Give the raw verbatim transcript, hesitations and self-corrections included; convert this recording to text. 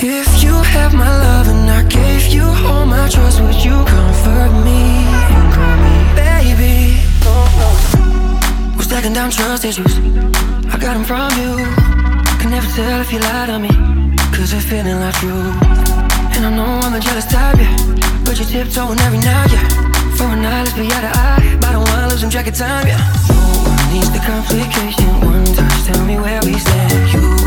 If you have my love and I gave you all my trust, would you comfort me and call me baby? We're stacking down trust issues, I got them from you. Can never tell if you lie to me, cause they're feeling like truth. And I know I'm a jealous type, yeah, but you're tiptoeing every night, yeah. For a night, let's be eye to eye, but I don't wanna lose some track of time, yeah. No one needs the complication, one touch, tell me where we stand. You